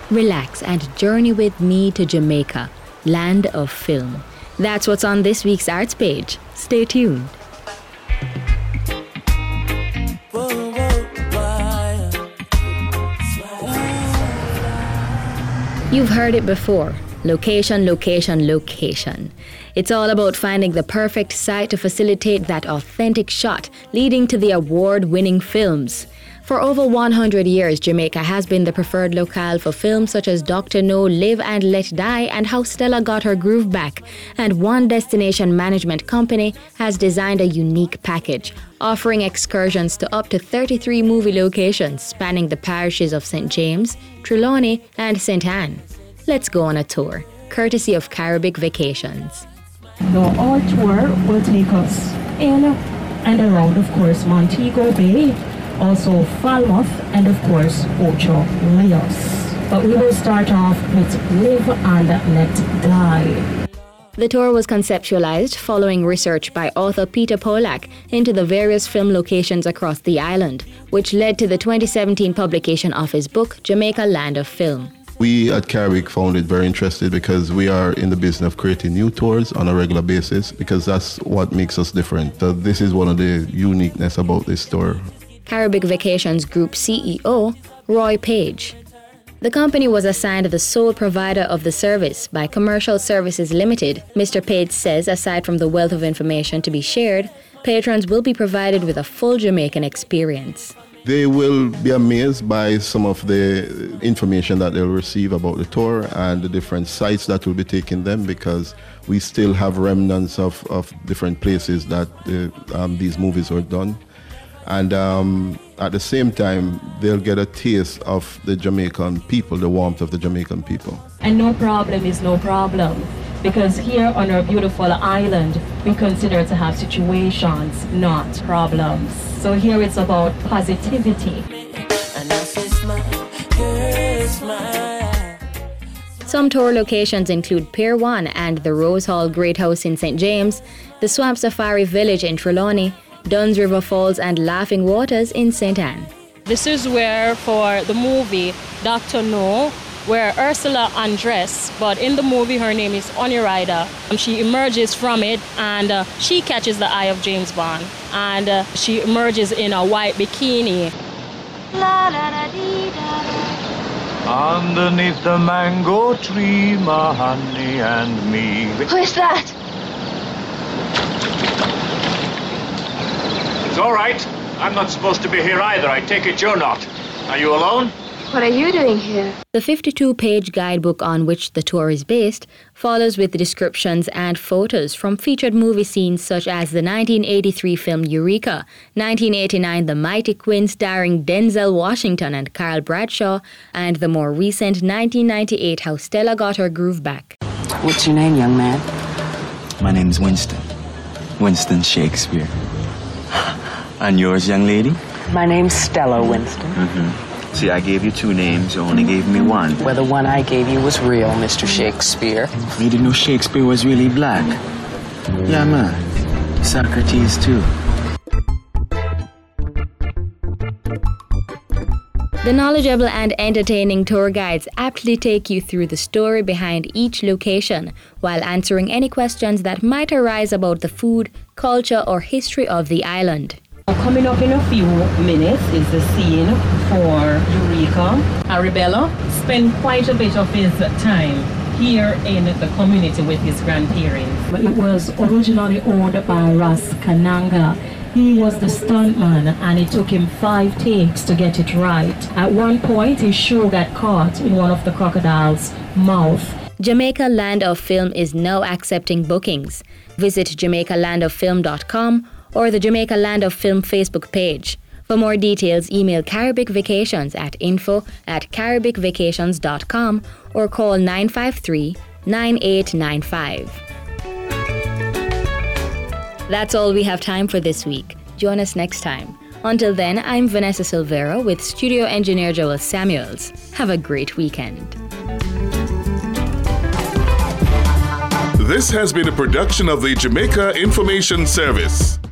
relax and journey with me to Jamaica, land of film. That's what's on this week's Arts Page. Stay tuned. You've heard it before. Location, location, location. It's all about finding the perfect site to facilitate that authentic shot, leading to the award-winning films. For over 100 years, Jamaica has been the preferred locale for films such as Dr. No, Live and Let Die, and How Stella Got Her Groove Back. And One Destination Management Company has designed a unique package, offering excursions to up to 33 movie locations spanning the parishes of St. James, Trelawney, and St. Anne. Let's go on a tour, courtesy of Caribbean Vacations. Now, our tour will take us in and around, of course, Montego Bay, also Falmouth, and of course, Ocho Rios. But we will start off with Live and Let Die. The tour was conceptualized following research by author Peter Polak into the various film locations across the island, which led to the 2017 publication of his book, Jamaica Land of Film. We at Caribbean found it very interesting because we are in the business of creating new tours on a regular basis because that's what makes us different. So this is one of the uniqueness about this tour. Caribbean Vacations Group CEO, Roy Page. The company was assigned the sole provider of the service by Commercial Services Limited. Mr. Page says aside from the wealth of information to be shared, patrons will be provided with a full Jamaican experience. They will be amazed by some of the information that they'll receive about the tour and the different sites that will be taking them because we still have remnants of different places that these movies were done. And at the same time, they'll get a taste of the Jamaican people, the warmth of the Jamaican people. And no problem is no problem, because here on our beautiful island, we consider to have situations, not problems. So here it's about positivity. Some tour locations include Pier 1 and the Rose Hall Great House in St. James, the Swamp Safari Village in Trelawney, Dunn's River Falls and Laughing Waters in St. Anne. This is where, for the movie Dr. No, where Ursula undressed, but in the movie her name is Onirida. She emerges from it and she catches the eye of James Bond. And she emerges in a white bikini. Underneath the mango tree, my honey and me. Who is that? It's all right. I'm not supposed to be here either. I take it you're not. Are you alone? What are you doing here? The 52-page guidebook on which the tour is based follows with descriptions and photos from featured movie scenes such as the 1983 film Eureka, 1989 The Mighty Quinn starring Denzel Washington and Carl Bradshaw, and the more recent 1998 How Stella Got Her Groove Back. What's your name, young man? My name's Winston. Winston Shakespeare. And yours, young lady? My name's Stella Winston. Mm-hmm. See, I gave you two names. You only gave me one. Well, the one I gave you was real, Mr. Shakespeare. You didn't know Shakespeare was really black? Yeah, man. Socrates, too. The knowledgeable and entertaining tour guides aptly take you through the story behind each location while answering any questions that might arise about the food, culture, or history of the island. Coming up in a few minutes is the scene for Eureka. Arabella spent quite a bit of his time here in the community with his grandparents. It was originally owned by Ras Kananga. He was the stuntman and it took him 5 takes to get it right. At one point, his shoe got caught in one of the crocodile's mouth. Jamaica Land of Film is now accepting bookings. Visit jamaicalandoffilm.com or the Jamaica Land of Film Facebook page. For more details, email Caribbean Vacations at info@caribbeanvacations.com or call 953-9895. That's all we have time for this week. Join us next time. Until then, I'm Vanessa Silvera with studio engineer Joel Samuels. Have a great weekend. This has been a production of the Jamaica Information Service.